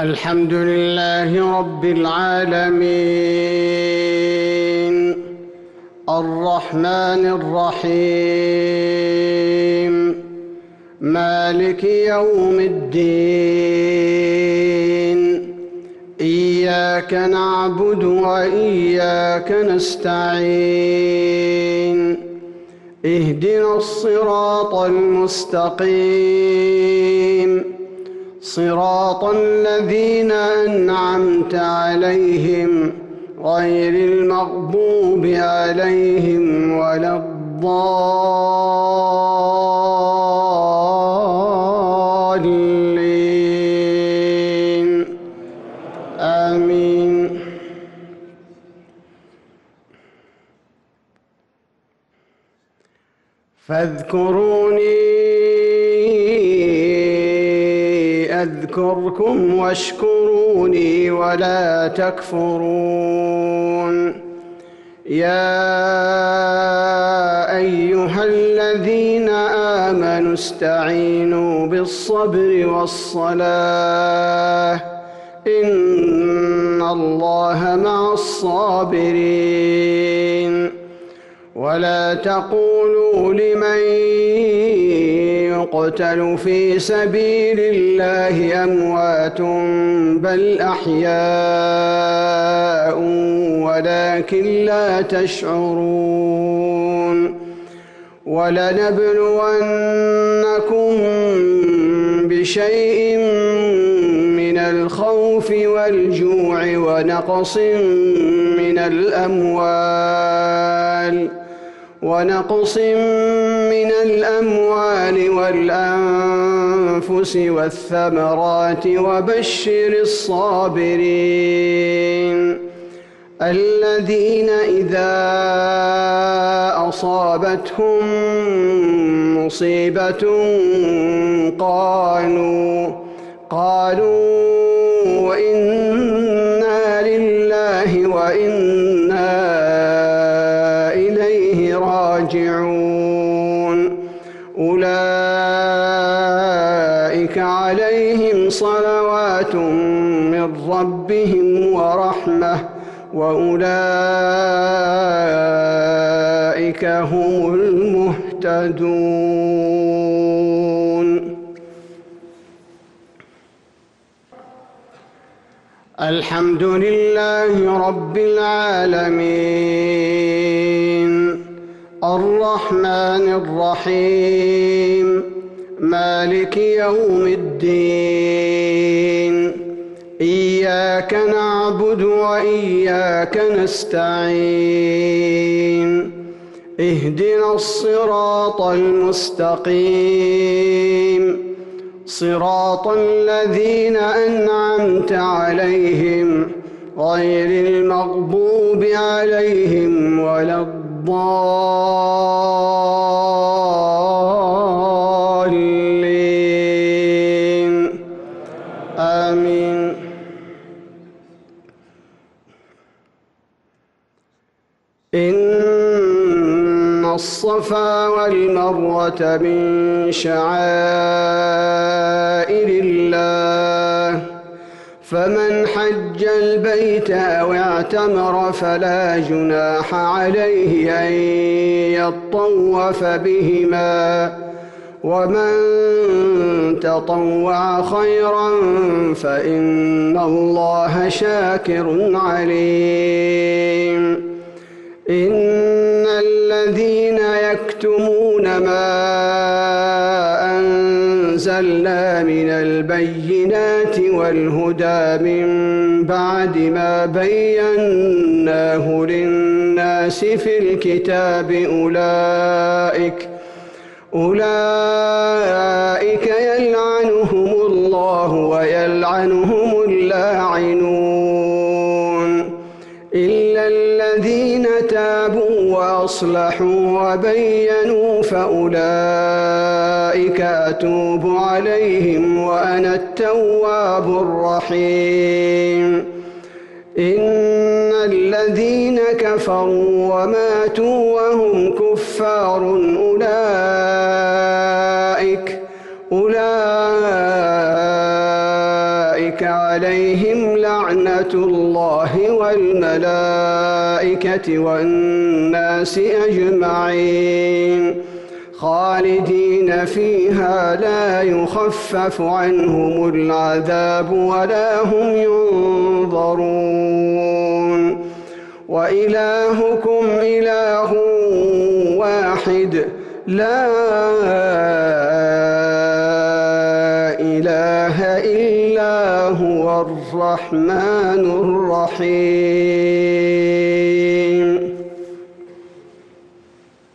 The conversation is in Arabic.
الحمد لله رب العالمين الرحمن الرحيم مالك يوم الدين إياك نعبد وإياك نستعين اهدنا الصراط المستقيم صراط الذين أنعمت عليهم غير المغضوب عليهم ولا الضالين آمين. فاذكروني أذكركم واشكروني ولا تكفرون. يا أيها الذين آمنوا استعينوا بالصبر والصلاة إن الله مع الصابرين. ولا تقولوا لمن يقتل في سبيل الله أموات بل أحياء ولكن لا تشعرون. ولنبلونكم بشيء من الخوف والجوع ونقص من الأموال والأنفس والثمرات وبشر الصابرين الذين إذا أصابتهم مصيبة قالوا إنا لله وإنا إليه راجعون. أولئك عليهم صلوات من ربهم ورحمة وأولئك هم المهتدون. الحمد لله رب العالمين الرحمن الرحيم مالك يوم الدين إياك نعبد وإياك نستعين اهدنا الصراط المستقيم صراط الذين أنعمت عليهم غير المغضوب عليهم ولا الضالين آمين. إن الصفا والمروة من شعائر الله فمن حج البيت أو اعتمر فلا جناح عليه أن يطوف بهما ومن تطوع خيرا فإن الله شاكر عليم. إن الذين يكتمون ما أنزلنا من البينات والهدى من بعد ما بيناه للناس في الكتاب أولئك يلعنهم الله ويلعنهم اللاعنون إلا الذين تابوا وأصلحوا وبينوا فأولئك أتوب عليهم وأنا التواب الرحيم. إن الذين كفروا وماتوا وهم كفار أولئك عليهم لعنة الله والملائكة والناس أجمعين خالدين فيها لا يخفف عنهم العذاب ولا هم ينظرون وإلهكم إله واحد لا إله إلا هو الرحمن الرحيم